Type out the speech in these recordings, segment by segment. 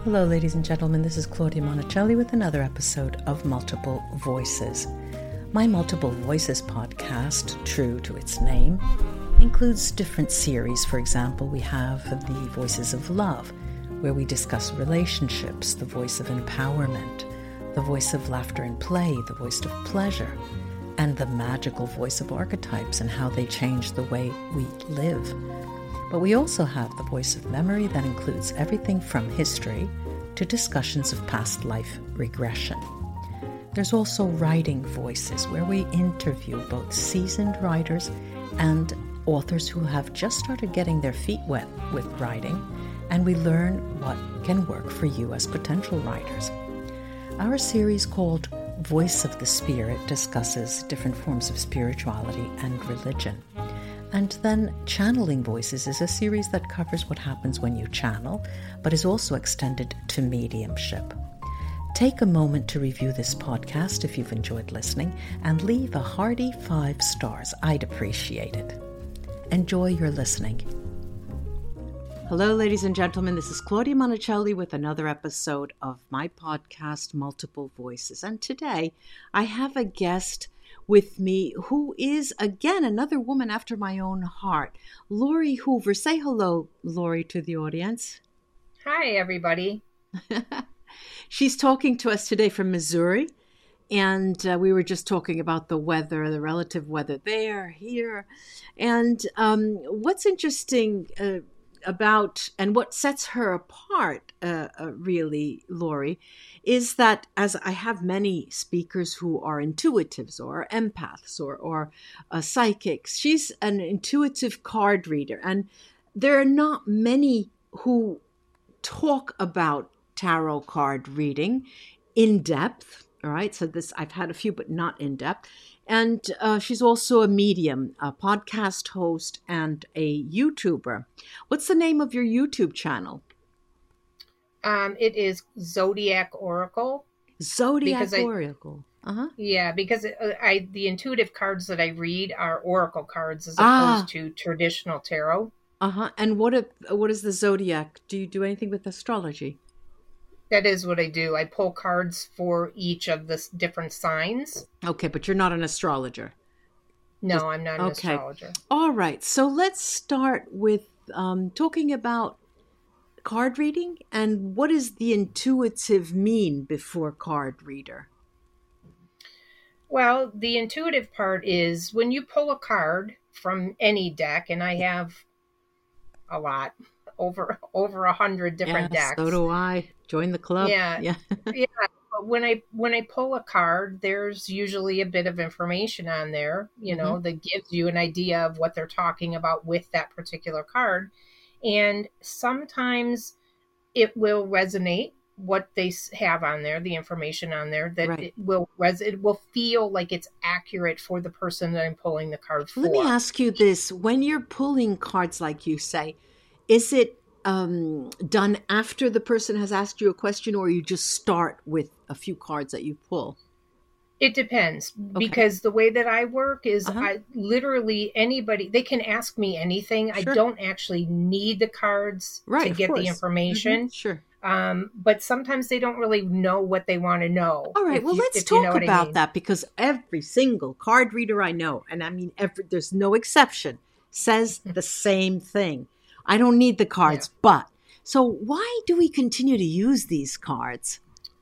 Hello, ladies and gentlemen. This is Claudia Monticelli with another episode of Multiple Voices. My Multiple Voices podcast, true to its name, includes different series. For example, we have the Voices of Love, where we discuss relationships, the voice of empowerment, the voice of laughter and play, the voice of pleasure, and the magical voice of archetypes and how they change the way we live. But we also have the voice of memory that includes everything from history to discussions of past life regression. There's also writing voices, where we interview both seasoned writers and authors who have just started getting their feet wet with writing, and we learn what can work for you as potential writers. Our series called Voice of the Spirit discusses different forms of spirituality and religion. And then Channeling Voices is a series that covers what happens when you channel, but is also extended to mediumship. Take a moment to review this podcast if you've enjoyed listening, and leave a hearty 5 stars. I'd appreciate it. Enjoy your listening. Hello, ladies and gentlemen. This is Claudia Monticelli with another episode of my podcast, Multiple Voices. And today I have a guest with me who is, again, another woman after my own heart, Lori Hoover. Say hello, Lori, to the audience. Hi, everybody. She's talking to us today from Missouri, and we were just talking about the weather, the relative weather there, here. And what's interesting about, and what sets her apart, really, Lori, is that as I have many speakers who are intuitives or empaths or psychics, she's an intuitive card reader. And there are not many who talk about tarot card reading in depth. All right. So I've had a few, but not in depth. And she's also a medium, a podcast host, and a YouTuber. What's the name of your YouTube channel? It is Zodiac Oracle. Zodiac Oracle. Uh-huh. Yeah, because the intuitive cards that I read are oracle cards as opposed to traditional tarot. Uh-huh. And what is the Zodiac? Do you do anything with astrology? That is what I do. I pull cards for each of the different signs. Okay, but you're not an astrologer. No, I'm not an astrologer. All right. So let's start with talking about card reading, and what does the intuitive mean before card reader? Well, the intuitive part is when you pull a card from any deck, and I have a lot, over 100 different decks. So do I. Join the club. Yeah. But when I pull a card, there's usually a bit of information on there, that gives you an idea of what they're talking about with that particular card. And sometimes it will resonate what they have on there, the information on there, that right. It will feel like it's accurate for the person that I'm pulling the card for. Let me ask you this. When you're pulling cards, like you say, is it done after the person has asked you a question, or you just start with a few cards that you pull? It depends, because the way that I work is I literally anybody, they can ask me anything. Sure. I don't actually need the cards to get the information. Mm-hmm. Sure. But sometimes they don't really know what they want to know. All right. Let's talk about that, because every single card reader I know, and I mean, there's no exception, says the same thing. I don't need the cards, but so why do we continue to use these cards?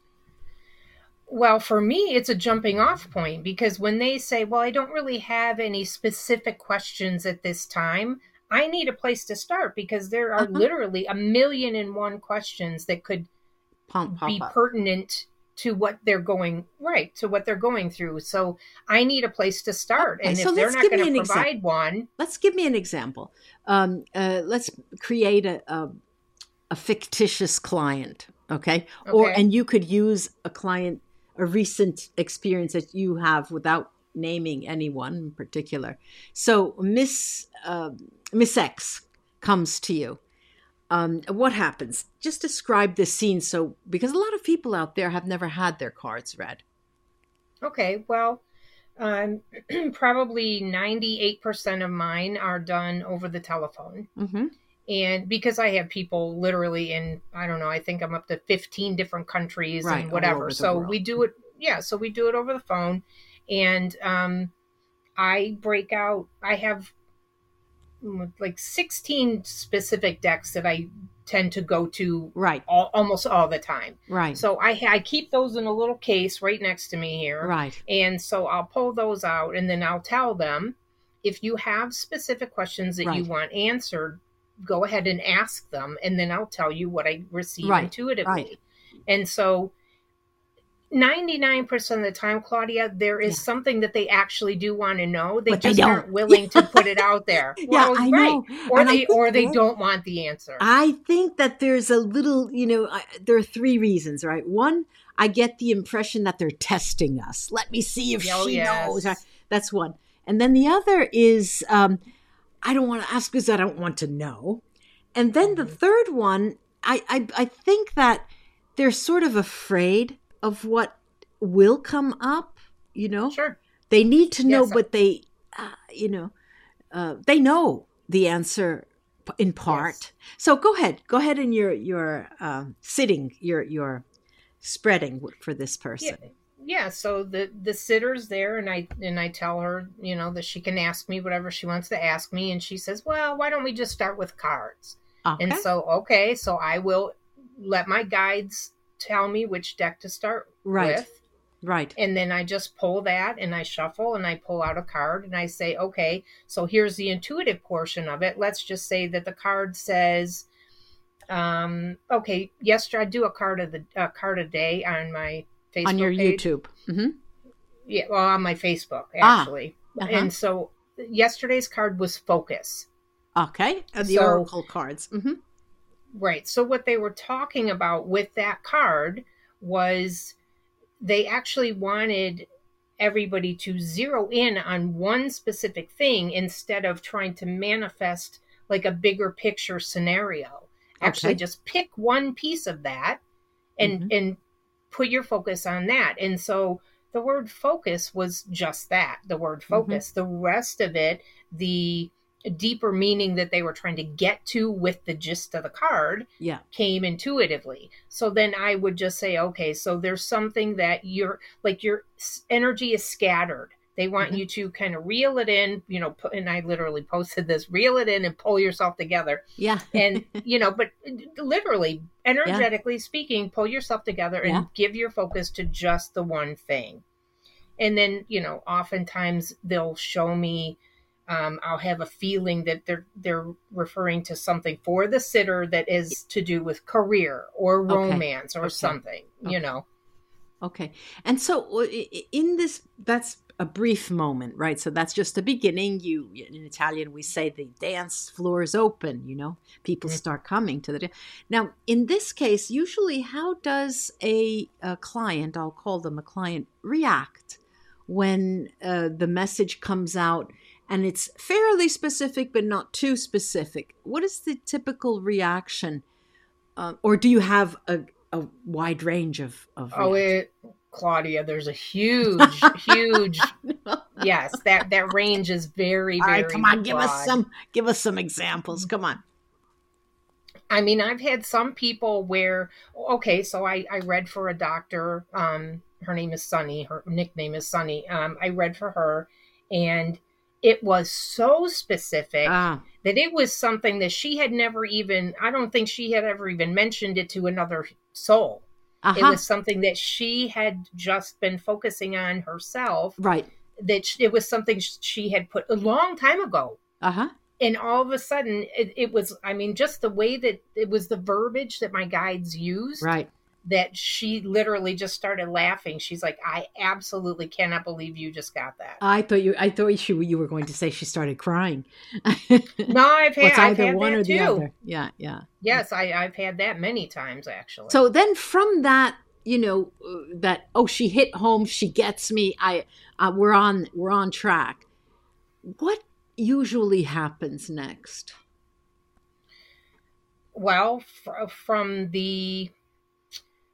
Well, for me, it's a jumping off point, because when they say, well, I don't really have any specific questions at this time, I need a place to start, because there are literally 1,000,001 questions that could be pertinent to what they're going through. So I need a place to start. And if they're not going to provide one. Let's give me an example. Let's create a fictitious client. Okay. And you could use a recent experience that you have without naming anyone in particular. So Miss X comes to you. What happens? Just describe the scene. Because a lot of people out there have never had their cards read. Okay. Well, probably 98% of mine are done over the telephone. Mm-hmm. And because I have people literally in, I don't know, I think I'm up to 15 different countries Right, and all whatever. over the So world. we do it. Yeah. So we do it over the phone. And I break out, I have like 16 specific decks that I tend to go to Right, almost all the time. right, So I keep those in a little case right next to me here. right, And so I'll pull those out and then I'll tell them, if you have specific questions that you right, want answered, go ahead and ask them. And then I'll tell you what I receive right, right. intuitively. And so 99% of the time, Claudia, there is Yeah. something that they actually do want to know. They But they just don't. aren't willing to put it out there. Yeah, Well, I right. know. And I think Or they don't want the answer. I think that there's a little, there are three reasons, right? One, I get the impression that they're testing us. Let me see if Oh, she knows. yes. That's one. And then the other is I don't want to ask because I don't want to know. And then the third one, I think that they're sort of afraid of what will come up, Sure. They need to know, Yes. but they know the answer in part. Yes. So go ahead in your sitting, your spreading for this person. Yeah. So the sitter's there, and I tell her, that she can ask me whatever she wants to ask me, and she says, "Well, why don't we just start with cards?" Okay. And so so I will let my guides tell me which deck to start Right. with. Right. And then I just pull that and I shuffle and I pull out a card and I say, okay, so here's the intuitive portion of it. Let's just say that the card says, okay, yesterday I do a card a day on my Facebook on your page. YouTube. Mm-hmm. Yeah, well, on my Facebook actually. Uh-huh. And so yesterday's card was focus. Okay, the oracle cards. Mm-hmm. Right. So what they were talking about with that card was they actually wanted everybody to zero in on one specific thing instead of trying to manifest like a bigger picture scenario. Actually, just pick one piece of that and put your focus on that. And so the word focus was just that, the word focus. The rest of it, the deeper meaning that they were trying to get to with the gist of the card came intuitively. So then I would just say, okay, so there's something that your energy is scattered. They want you to kind of reel it in, and I literally posted this, reel it in and pull yourself together. Yeah. And, but literally, energetically speaking, pull yourself together and give your focus to just the one thing. And then, oftentimes they'll show me, I'll have a feeling that they're referring to something for the sitter that is to do with career or romance or something, Okay. And so in this, that's a brief moment, right? So that's just the beginning. In Italian, we say the dance floor is open, people start coming to the dance. Now, in this case, usually how does a client, I'll call them a client, react when the message comes out and it's fairly specific, but not too specific? What is the typical reaction? Or do you have a wide range of Claudia, there's a huge yes, that range is very, very all right, come on, broad. give us some examples. Come on. I mean, I've had some people where, okay, so I read for a doctor, her name is Sunny, her nickname is Sunny. I read for her, and it was so specific that it was something that she had never even, I don't think she had ever even mentioned it to another soul. It was something that she had just been focusing on herself. Right. That it was something she had put a long time ago. And all of a sudden, it was, I mean, just the way that it was the verbiage that my guides used. Right. That she literally just started laughing. She's like, I absolutely cannot believe you just got that. I thought you were going to say she started crying. No, I've had one that or the too. other. Yeah. Yes, I've had that many times actually. So then from that, that, she hit home, she gets me, we're on track. What usually happens next? Well, from the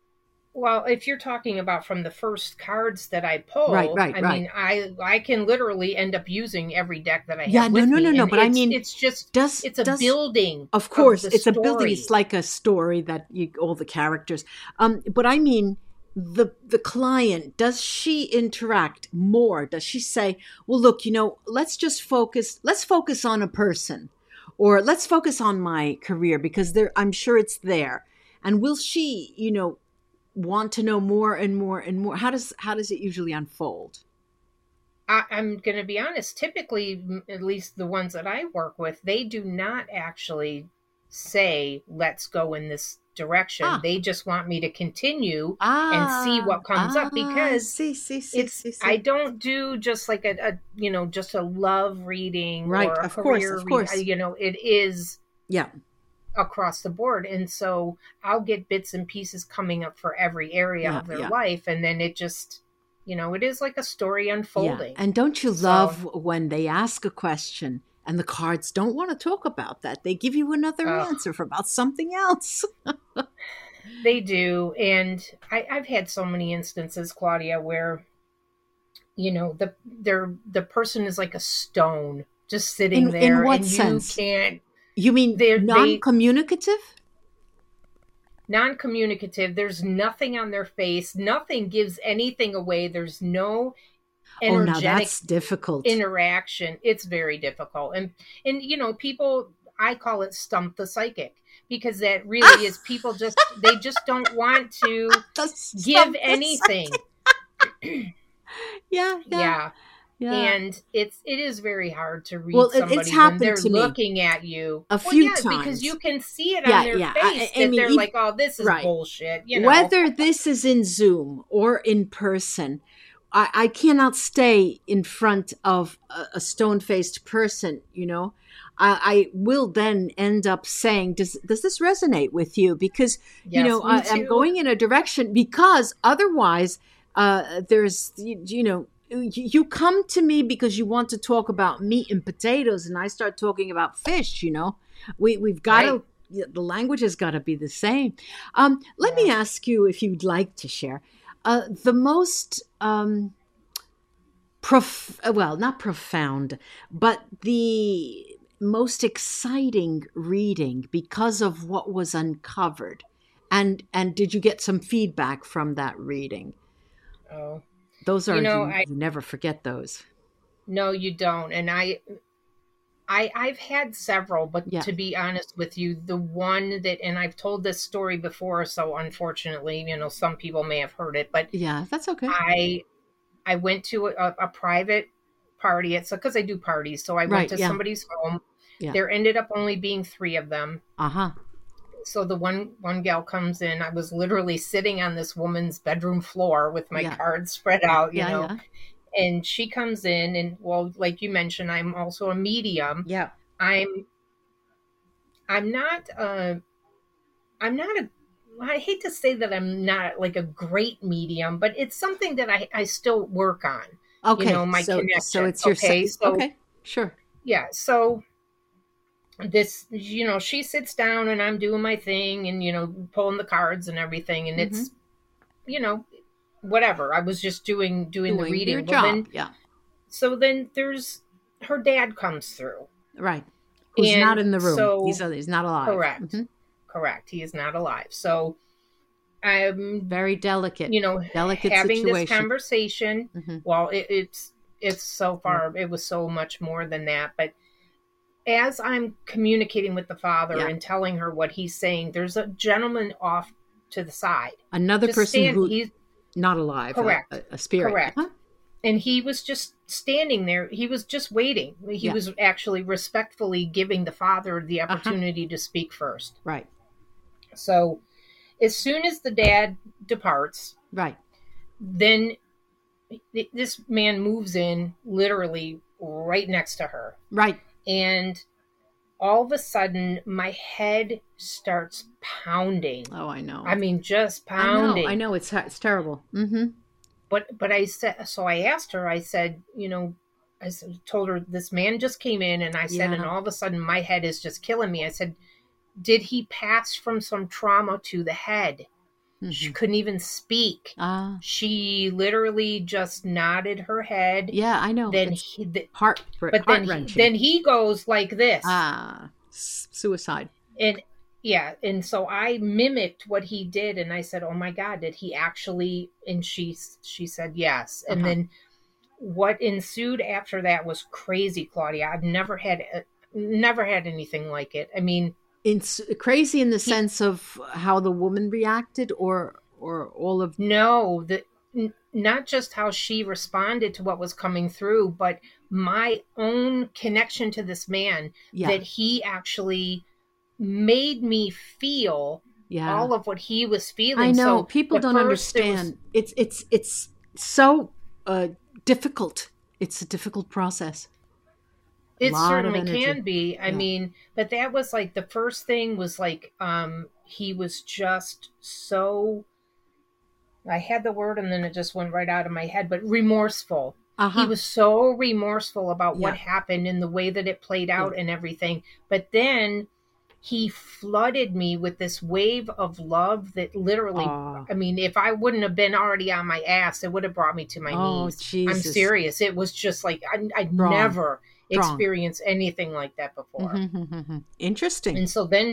Well, if you're talking about from the first cards that I Right, pull, right, I right. mean, I can literally end up using every deck that I Yeah, have no, with no, no, me, no. and But I mean, it's just does it's a does building of of course the it's a building. It's story. like a story that you all the characters. But I mean, the client, does she interact more? Does she say, "Well, look, let's just focus. Let's focus on a person, or let's focus on my career because there, I'm sure it's there." And will she, want to know more and more and more? How does it usually unfold? I'm going to be honest. Typically, at least the ones that I work with, they do not actually say, let's go in this direction. Ah, They just want me to continue and see ah, what comes up ah. because See, see, see, it's, see, I see. don't do just like just a love reading Right, or a of course, career of reading. course. It is Yeah, across the board. And so I'll get bits and pieces coming up for every area yeah, of their yeah, life. And then it just, it is like a story yeah. unfolding. And don't you So, love when they ask a question and the cards don't want to talk about that? They give you another uh, answer for about something else. they do. And I've had so many instances, Claudia, where, the person is like a stone just sitting In there what and you sense? can't, You mean they non-communicative? non-communicative. There's nothing on their face. Nothing gives anything away. There's no Oh, now energetic that's difficult. interaction. It's very difficult. And people, I call it stump the psychic, because that really is, people they just don't want to That's give something. anything. Yeah, yeah, Yeah. yeah. And it is very hard to Well, read it's somebody when happened they're to me looking at you. a Well, few yeah, because times. you can see it on Yeah, their yeah. face I that mean, they're like, "Oh, this is right. bullshit." Whether this is in Zoom or in person, I cannot stay in front of a stone faced person, I will then end up saying, does this resonate with you? Because, Yes, me I'm too. going in a direction because otherwise, there's, you come to me because you want to talk about meat and potatoes, and I start talking about fish, we've got Right. to, the language has got to be the same. Let me Yeah. ask you if you'd like to share the most well, not profound, but the most exciting reading because of what was uncovered. And did you get some feedback from that reading? Oh. Those You are, know, you, I you never forget those. No, you don't. And I've had several, but Yeah, to be honest with you, the one that, and I've told this story before, so unfortunately, some people may have heard it, but yeah, that's okay. I I went to a private party. It's because I do parties, so I went Right, to yeah, somebody's home. yeah. There ended up only being three of them. Uh-huh. So the one gal comes in. I was literally sitting on this woman's bedroom floor with my Yeah, cards spread out, yeah, yeah, and she comes in, and well, like you mentioned, I'm also a medium. yeah. I'm I'm not I'm not a I hate to say that I'm not like a great medium, but it's something that I still work on, Okay, my so connection. it's your Okay. So okay, sure. yeah, so this, she sits down and I'm doing my thing and, pulling the cards and everything. And Mm-hmm. it's, you know, whatever. I was just doing the Doing your reading. Well, job, then, yeah. so then there's her dad comes through. Right. Who's not And in the room. so, He's not alive. correct, correct. He is not alive. So I'm, Very delicate having this situation. conversation. Hmm. Well, it's so Yeah. far, it was so much more than that. But as I'm communicating with the father Yeah. and telling her what he's saying, there's a gentleman off to the side. Another Just person stand. who He's not alive, correct. a spirit. Correct. Uh-huh. And he was just standing there. He was just waiting. He Yeah. was actually respectfully giving the father the Uh-huh. opportunity to speak first. Right. So as soon as the dad departs, Right. then this man moves in literally right next to her. Right. And all of a sudden, my head starts pounding. Oh, I know. I mean, just I know. pounding. I know. It's terrible. Mm-hmm. But I said, so I asked her. I said, told her this man just came in, and I said, and Yeah. all of a sudden, my head is just killing me. I said, did he pass from some trauma to the head? She couldn't even speak. She literally just nodded her head. Yeah, I know. Then heart-wrenching. Then he goes like this. Suicide. And so I mimicked what he did, and I said, "Oh my God, did he actually?" And she said yes. And then what ensued after that was crazy, Claudia. I've never had anything like it. I mean, it's crazy in the sense of how the woman reacted, or all of not just how she responded to what was coming through, but my own connection to this man, that he actually made me feel all of what he was feeling. I know. So people don't understand. It's so difficult. It's a difficult process. It certainly can be. I mean, but that was like the first thing was like, he was just so, I had the word and then it just went right out of my head, but remorseful. He was so remorseful about what happened and the way that it played out and everything. But then he flooded me with this wave of love that literally, I mean, if I wouldn't have been already on my ass, it would have brought me to my knees. Jesus. I'm serious. It was just like, I'd never experienced anything like that before. Interesting. And so then,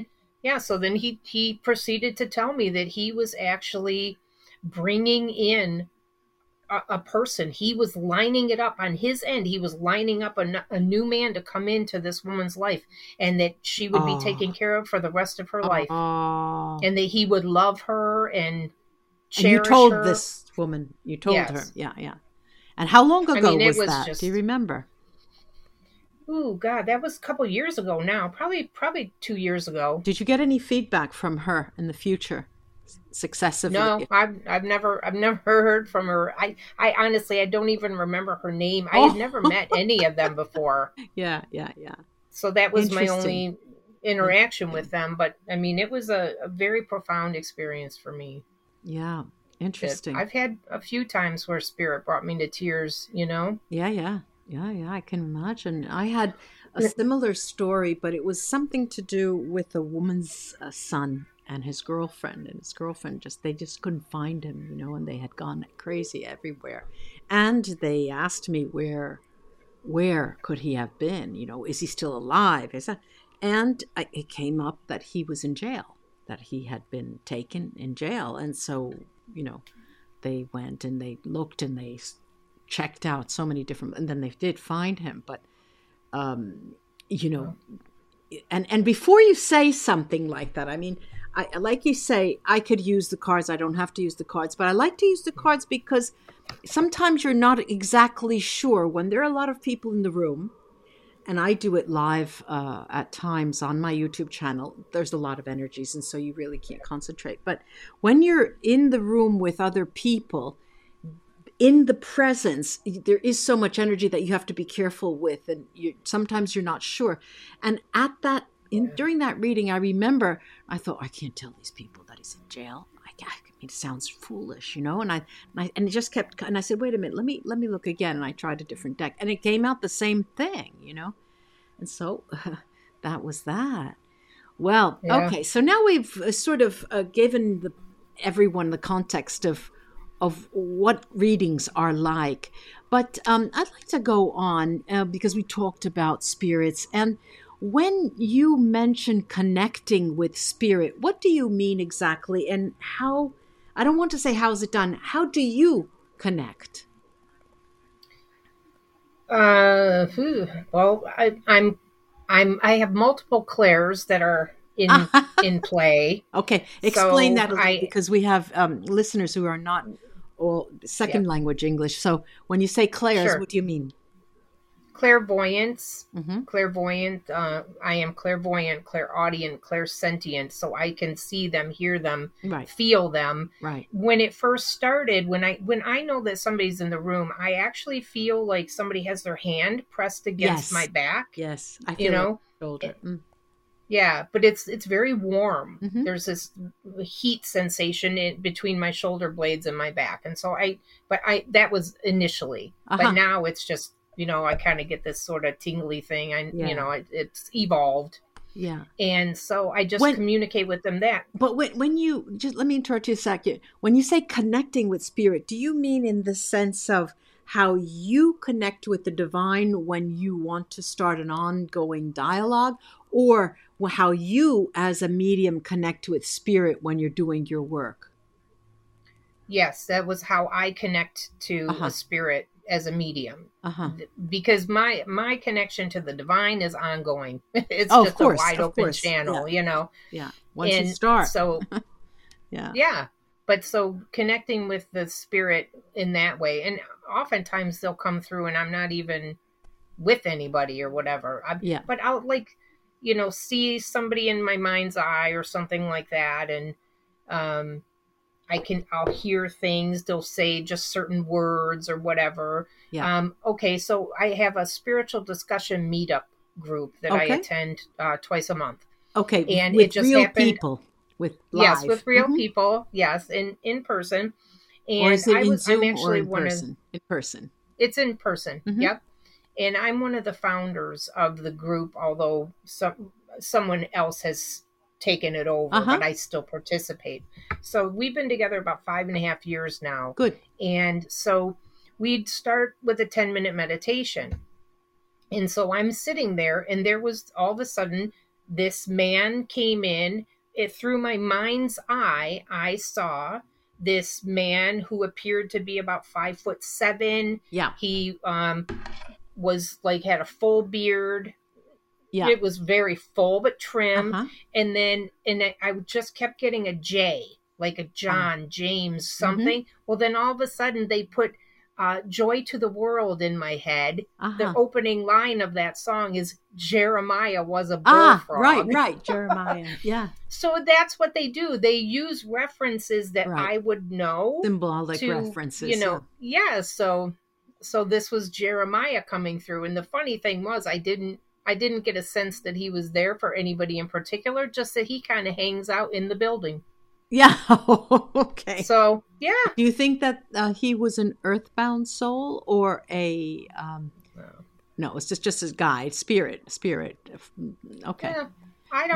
he proceeded to tell me that he was actually bringing in a person. He was lining it up on his end. He was lining up a new man to come into this woman's life, and that she would be taken care of for the rest of her life, and that he would love her and cherish her. And you told this woman, you told her. Yeah. And how long ago was that? Do you remember? Oh God, that was a couple years ago now. Probably 2 years ago. Did you get any feedback from her in the future? Successively? No, I've never heard from her. I honestly, I don't even remember her name. I had never met any of them before. Yeah. So that was my only interaction with them. But I mean, it was a very profound experience for me. Yeah. Interesting. I've had a few times where spirit brought me to tears, you know? Yeah. I can imagine. I had a similar story, but it was something to do with a woman's son and his girlfriend. And his girlfriend they just couldn't find him, you know, and they had gone crazy everywhere. And they asked me where could he have been? You know, is he still alive? And it came up that he was in jail, that he had been taken in jail. And so, you know, they went and they looked and they checked out so many different, and then they did find him. But, you know, and before you say something like that, I mean, I like you say, I could use the cards. I don't have to use the cards, but I like to use the cards because sometimes you're not exactly sure when there are a lot of people in the room. And I do it live at times on my YouTube channel. There's a lot of energies, and so you really can't concentrate. But when you're in the room with other people, in the presence, there is so much energy that you have to be careful with, and sometimes you're not sure. And at that, during that reading, I remember I thought, I can't tell these people that he's in jail. I mean, it sounds foolish, you know. And it just kept. And I said, wait a minute, let me look again. And I tried a different deck, and it came out the same thing, you know. And so that was that. Well, okay. So now we've sort of given everyone the context of what readings are like. But I'd like to go on because we talked about spirits. And when you mention connecting with spirit, what do you mean exactly? And how, I don't want to say how's it done, how do you connect? Well, I have multiple clairs that are in play. Okay, explain that a little, because we have listeners who are not all second language English. So when you say clairs, what do you mean? Clairvoyance, clairvoyant. I am clairvoyant, clairaudient, clairsentient, so I can see them, hear them, feel them. Right. When it first started, when I know that somebody's in the room, I actually feel like somebody has their hand pressed against my back. Yes, I feel shoulder. Yeah, but it's very warm. There's this heat sensation between my shoulder blades and my back, and so that was initially, but now it's just, you know, I kind of get this sort of tingly thing. You know, it's evolved. Yeah. And so I just communicate with them that. But when you, just let me interrupt you a second. When you say connecting with spirit, do you mean in the sense of how you connect with the divine when you want to start an ongoing dialogue, or how you as a medium connect with spirit when you're doing your work? Yes, that was how I connect to a spirit as a medium. Because my connection to the divine is ongoing. It's just a wide open channel, you know. Yeah. Once you start. So yeah. But so connecting with the spirit in that way, and oftentimes they'll come through and I'm not even with anybody or whatever. But I'll see somebody in my mind's eye or something like that, and I'll hear things. They'll say just certain words or whatever. Yeah. Okay, so I have a spiritual discussion meetup group that I attend twice a month. Okay, and with it just real happened. People, with live. Yes, with real people. Yes, in person. And or is it in Zoom I'm actually or in person? In person. It's in person. Yep. And I'm one of the founders of the group, although someone else has taken it over, but I still participate. So we've been together about 5.5 years now. Good. And so we'd start with a 10-minute meditation. And so I'm sitting there, and there was all of a sudden this man came in. Through my mind's eye, I saw this man who appeared to be about 5'7". Yeah. He was had a full beard. Yeah. It was very full but trim. And then I just kept getting a J, like a John, James, something. Well, then all of a sudden they put Joy to the World in my head. The opening line of that song is Jeremiah was a bullfrog. Right, Jeremiah. Yeah. So that's what they do. They use references that I would know. Symbolic references. Yeah. So this was Jeremiah coming through. And the funny thing was I didn't get a sense that he was there for anybody in particular, just that he kind of hangs out in the building. Yeah. Okay. So, yeah. Do you think that he was an earthbound soul or a no, it's just a guide, spirit. Okay. Yeah. I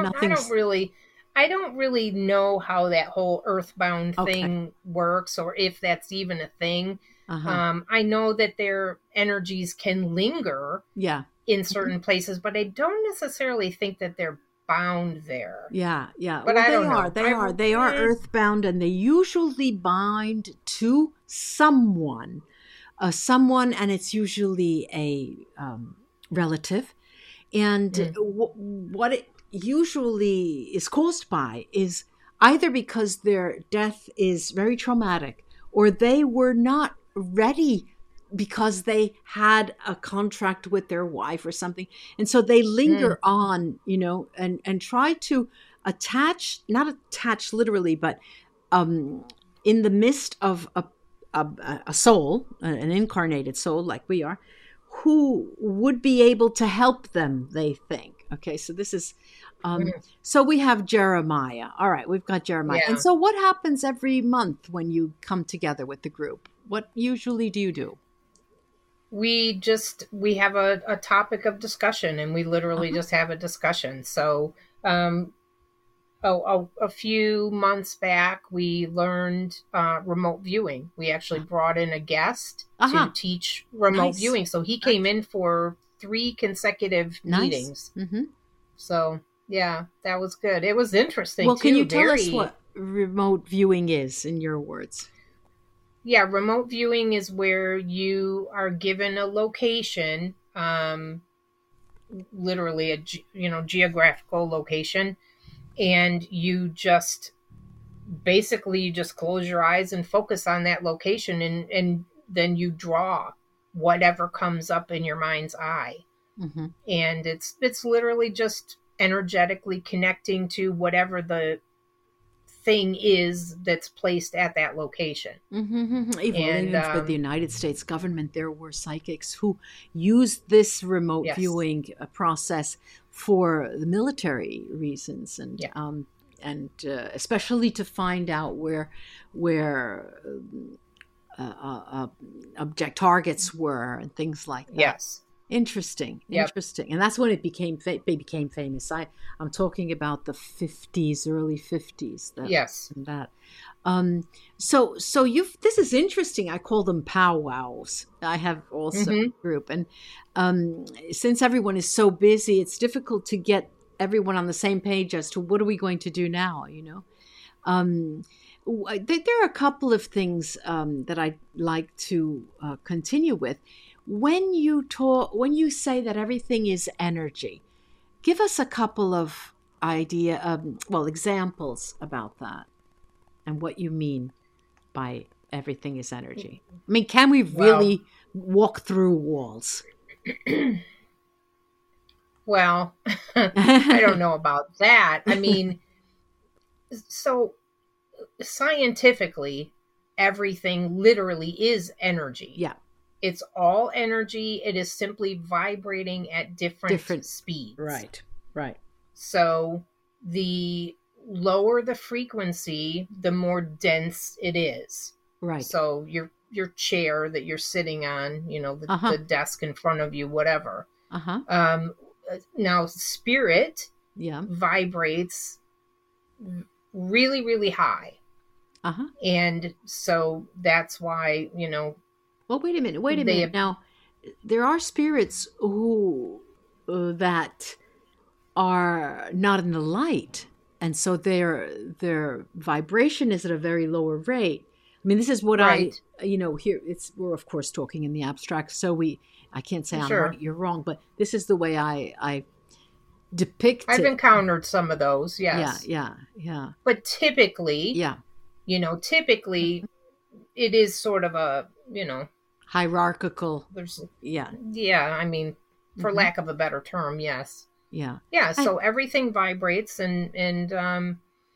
don't really know how that whole earthbound thing works, or if that's even a thing. I know that their energies can linger in certain places, but I don't necessarily think that they're bound there. Yeah. But I don't know. They are earthbound, and they usually bind to someone, and it's usually a relative. And what it usually is caused by is either because their death is very traumatic, or they were not ready because they had a contract with their wife or something. And so they linger on, and try to not attach literally, but in the midst of a soul, an incarnated soul like we are, who would be able to help them, they think. Okay, so this is, so we have Jeremiah. All right, we've got Jeremiah. Yeah. And so what happens every month when you come together with the group? What usually do you do? We have a topic of discussion, and we literally just have a discussion. So a few months back, we learned remote viewing. We actually brought in a guest to teach remote viewing. So he came in for 3 consecutive meetings. So, yeah, that was good. It was interesting, Well, can you tell us what remote viewing is in your words? Yeah, remote viewing is where you are given a location, literally a geographical location, and you just close your eyes and focus on that location, and then you draw whatever comes up in your mind's eye. And it's literally just energetically connecting to whatever the thing is that's placed at that location. Even for the United States government, there were psychics who used this remote viewing process for the military reasons, and especially to find out where object targets were and things like that. Interesting. Yep. Interesting. And that's when it became famous. I'm talking about the 50s, early 50s. Yes. That. So this is interesting. I call them powwows. I have also a group. And since everyone is so busy, it's difficult to get everyone on the same page as to what are we going to do now, There are a couple of things that I'd like to continue with. When you say that everything is energy, give us a couple of examples about that and what you mean by everything is energy. I mean, can we really walk through walls? Well, I don't know about that. I mean, so scientifically, everything literally is energy. Yeah. It's all energy. It is simply vibrating at different speeds. Right. So the lower the frequency, the more dense it is. Right. So your chair that you're sitting on, the desk in front of you, whatever. Now spirit vibrates really, really high. And so that's why, Well, wait a minute. Now, there are spirits who that are not in the light, and so their vibration is at a very lower rate. I mean, this is what here we're of course talking in the abstract, so I can't say I'm right, you're wrong, but this is the way I depict it. I've encountered some of those, yes. Yeah. But typically, typically it is sort of a, hierarchical. I mean, for lack of a better term, yes. Yeah. So everything vibrates and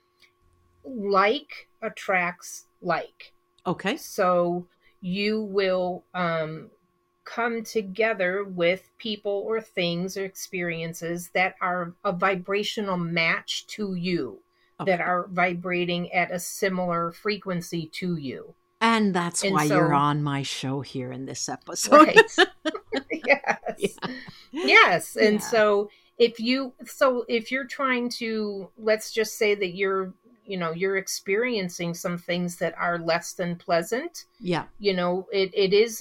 like attracts like. Okay. So you will come together with people or things or experiences that are a vibrational match to you, that are vibrating at a similar frequency to you. And that's why you're on my show here in this episode. Right. Yes. And so if you're trying to, let's just say that you're experiencing some things that are less than pleasant. Yeah. It is,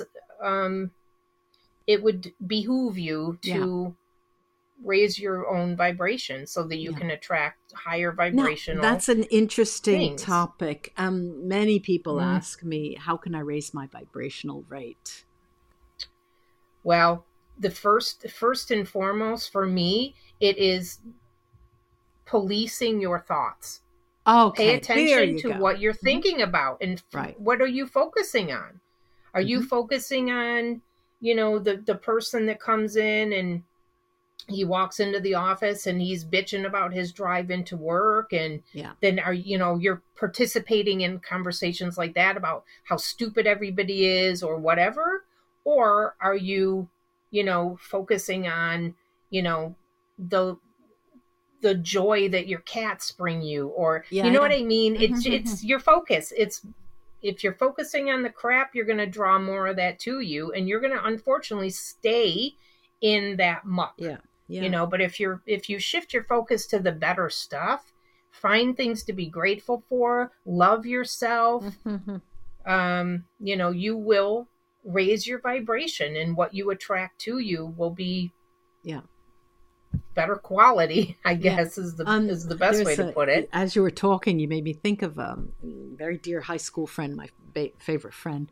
it would behoove you to raise your own vibration so that you can attract higher vibrational. Now, that's an interesting topic. Many people ask me, how can I raise my vibrational rate? Well, the first and foremost for me, it is policing your thoughts. Okay. Pay attention to what you're thinking about and what are you focusing on? Are you focusing on, the person that comes in and he walks into the office and he's bitching about his drive into work, and then you're participating in conversations like that about how stupid everybody is or whatever? Or are you, focusing on, the joy that your cats bring you, or you know what I mean? It's your focus. If you're focusing on the crap, you're going to draw more of that to you, and you're going to unfortunately stay in that muck. But if you shift your focus to the better stuff, find things to be grateful for, love yourself, you will raise your vibration, and what you attract to you will be better quality, I guess, is the best way to put it. As you were talking, you made me think of a very dear high school friend, my favorite friend.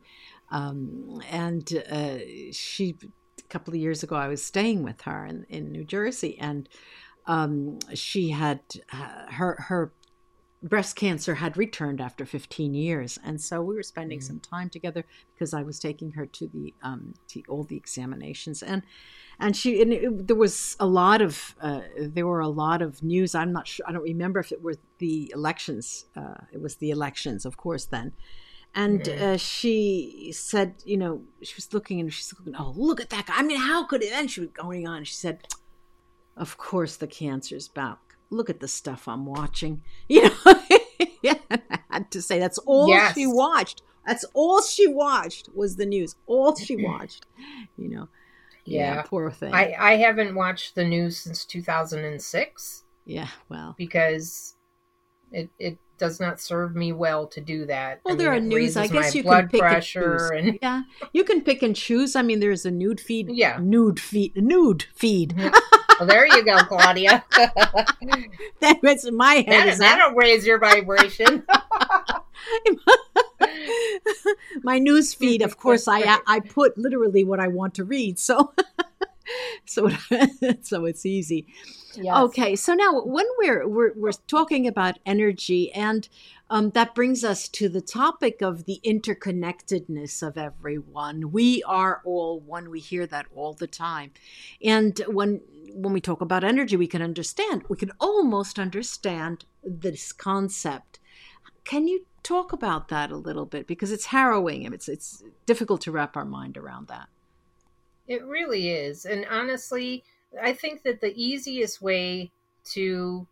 She, a couple of years ago, I was staying with her in New Jersey, and she had her breast cancer had returned after 15 years. And so we were spending some time together because I was taking her to the to all the examinations. And there was a lot of news. I'm not sure. I don't remember if it were the elections. It was the elections, of course, then. And she said, she was looking and she's looking, oh, look at that guy. I mean, how could it? And she was going on. She said, of course, the cancer's back. Look at the stuff I'm watching. I had to say that's all she watched. That's all she watched was the news. All she watched, Yeah, Yeah. poor thing. I haven't watched the news since 2006 Yeah, well. because it does not serve me well to do that. I Well, there mean, are it news. I raises my guess you can blood pick and pressure choose. and Yeah, you can pick and choose. I mean, there's a nude feed. yeah. Nude feed. Well, there you go, Claudia. That was in my head. Is that That'll raise your vibration. my news feed? Of course, I put literally what I want to read. So so it's easy. Yes. Okay, so now when we're talking about energy, and that brings us to the topic of the interconnectedness of everyone. We are all one. We hear that all the time, and when we talk about energy, we can almost understand this concept. Can you talk about that a little bit, because it's harrowing and it's difficult to wrap our mind around that? It really is. And honestly, I think that the easiest way to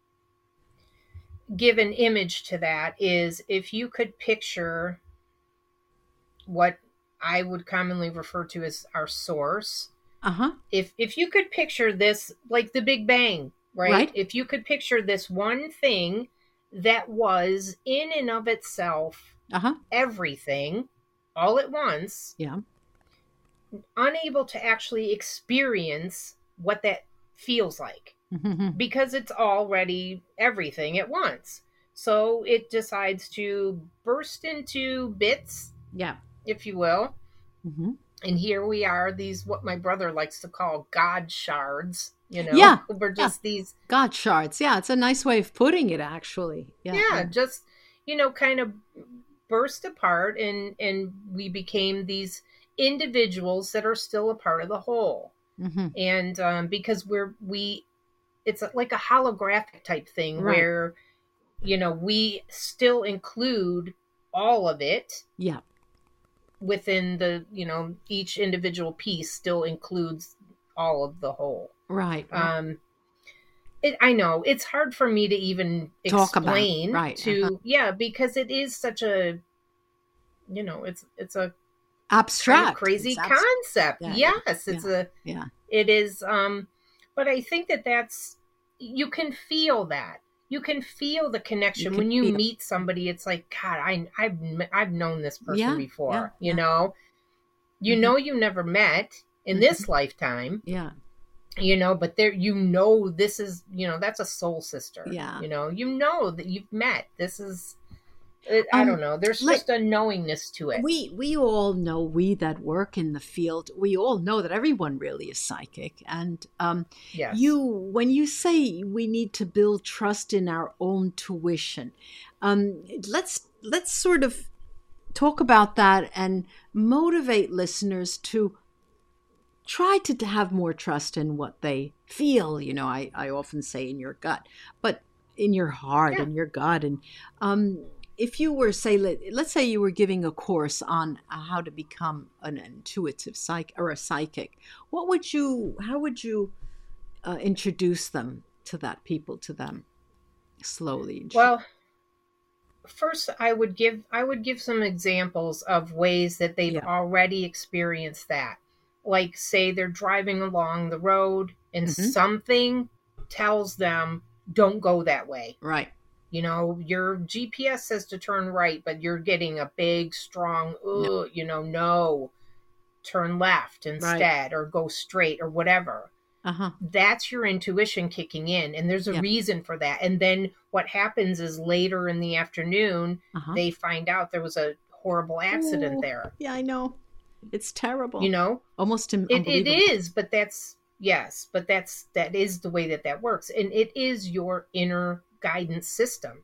give an image to that is if you could picture what I would commonly refer to as our source. Uh-huh. If you could picture this like the Big Bang, right? If you could picture this one thing that was in and of itself everything all at once. Yeah. Unable to actually experience what that feels like because it's already everything at once. So it decides to burst into bits, if you will. And here we are, these what my brother likes to call God shards. We're just these God shards. Yeah, it's a nice way of putting it, actually. Just kind of burst apart, and we became these individuals that are still a part of the whole. And because it's like a holographic type thing, where we still include all of it within the each individual piece still includes all of the whole. I know it's hard for me to even explain because it is such a it's a abstract kind of crazy concept. It is but I think that's you can feel that. You can feel the connection when you meet somebody. It's like, God, I've known this person before. You know you never met in this lifetime. But this is that's a soul sister. That you've met. This is I don't know. There's just a knowingness to it. We all know, we that work in the field, we all know that everyone really is psychic. And when you say we need to build trust in our own tuition, let's sort of talk about that and motivate listeners to try to have more trust in what they feel. I often say in your gut, but in your heart, in your gut. And if you were, let's say you were giving a course on how to become an intuitive psychic, how would you introduce them to them slowly? Well, first I would give some examples of ways that they've already experienced that. Like, say they're driving along the road and something tells them, don't go that way. Right. Your GPS says to turn right, but you're getting a big, strong, no, turn left instead, or go straight, or whatever. That's your intuition kicking in, and there's a reason for that. And then what happens is later in the afternoon, they find out there was a horrible accident there. Yeah, I know. It's terrible. Almost unbelievable. It is, but that is the way that works. And it is your inner guidance system,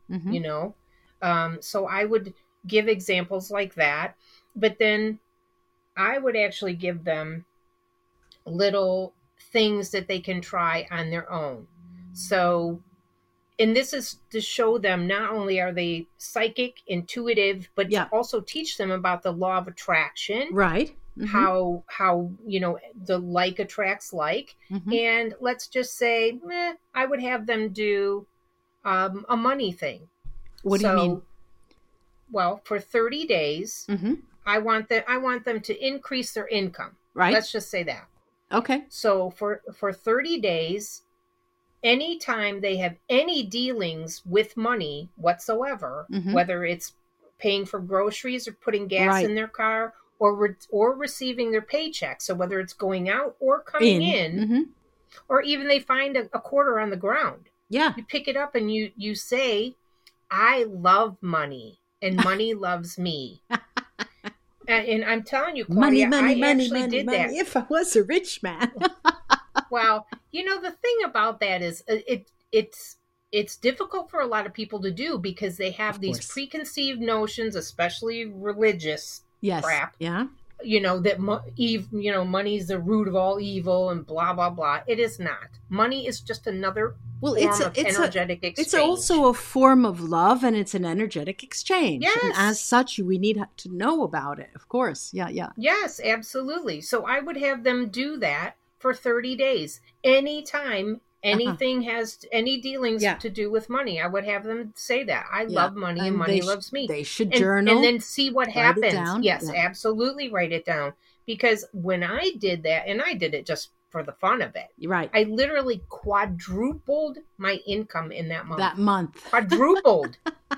so I would give examples like that, but then I would actually give them little things that they can try on their own. So, and this is to show them not only are they psychic, intuitive, but to also teach them about the law of attraction, right? How the like attracts like. And let's just say I would have them do a money thing. What do you mean? Well, for 30 days, I want them to increase their income. Right. Let's just say that. Okay. So for 30 days, anytime they have any dealings with money whatsoever, whether it's paying for groceries or putting gas in their car or receiving their paycheck, so whether it's going out or coming in, or even they find a quarter on the ground, you pick it up and you say, I love money and money loves me. And I'm telling you, Claudia, I actually did that. If I was a rich man. Well, the thing about that is it's difficult for a lot of people to do because they have these preconceived notions, especially religious crap. Yeah. That money's the root of all evil and blah blah blah. It is not. Money is just another form of energetic exchange. It's also a form of love, and it's an energetic exchange. Yes. And as such, we need to know about it. Of course. Yeah. Yes, absolutely. So I would have them do that for 30 days. Anytime anything has any dealings to do with money, I would have them say that. I love money and money loves me. They should journal. And then see what happens. Yes, absolutely write it down. Because when I did that, and I did it just for the fun of it. Right. I literally quadrupled my income in that month. Quadrupled.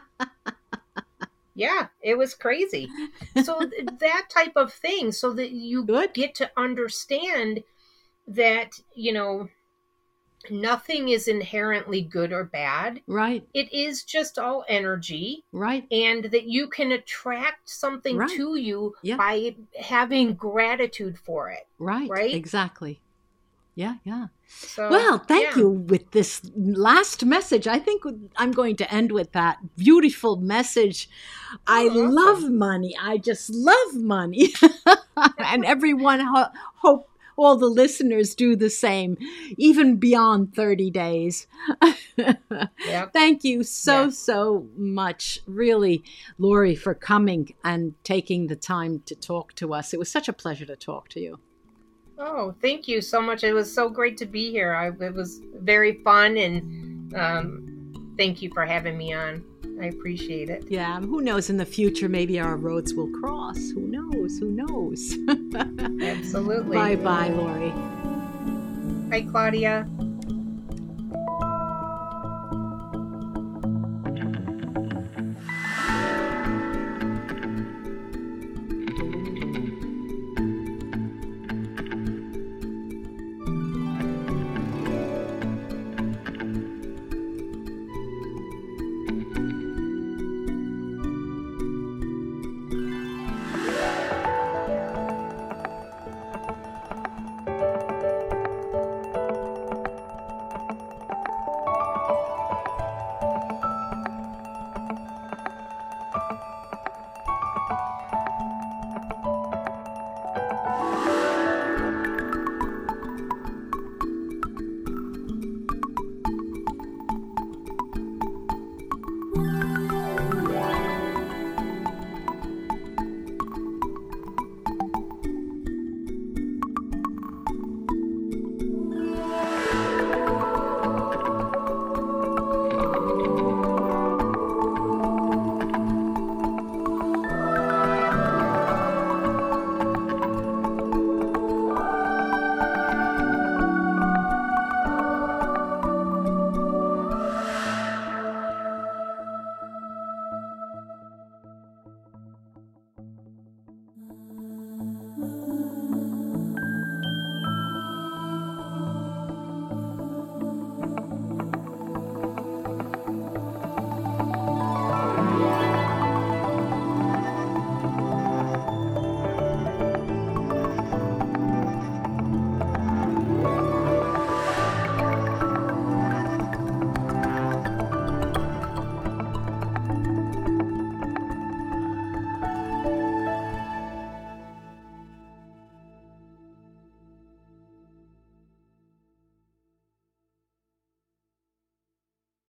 Yeah, it was crazy. So that type of thing, so that you get to understand that, nothing is inherently good or bad. Right. It is just all energy. Right. And that you can attract something to you by having gratitude for it. Right. Right. Exactly. Yeah. So, well, thank you with this last message. I think I'm going to end with that beautiful message. I love money. I just love money. And everyone hope all the listeners do the same, even beyond 30 days. Thank you so much, really, Lori, for coming and taking the time to talk to us. It was such a pleasure to talk to you. Oh, thank you so much. It was so great to be here. It was very fun, and thank you for having me on. I appreciate it. Yeah, who knows, in the future, maybe our roads will cross. Who knows? Absolutely. Bye-bye, Lori. Bye, Claudia.